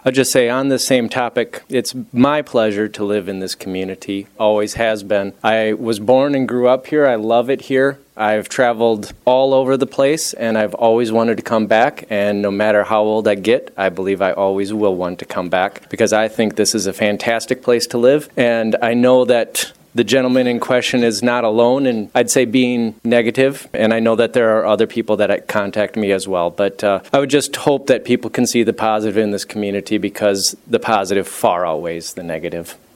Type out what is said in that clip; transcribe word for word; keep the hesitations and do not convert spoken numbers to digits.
I'll just say on the same topic, it's my pleasure to live in this community, always has been. I was born and grew up here. I love it here. I've traveled all over the place, and I've always wanted to come back, and no matter how old I get, I believe I always will want to come back because I think this is a fantastic place to live, and I know that the gentleman in question is not alone, and I'd say being negative, and I know that there are other people that contact me as well, but uh, I would just hope that people can see the positive in this community because the positive far outweighs the negative.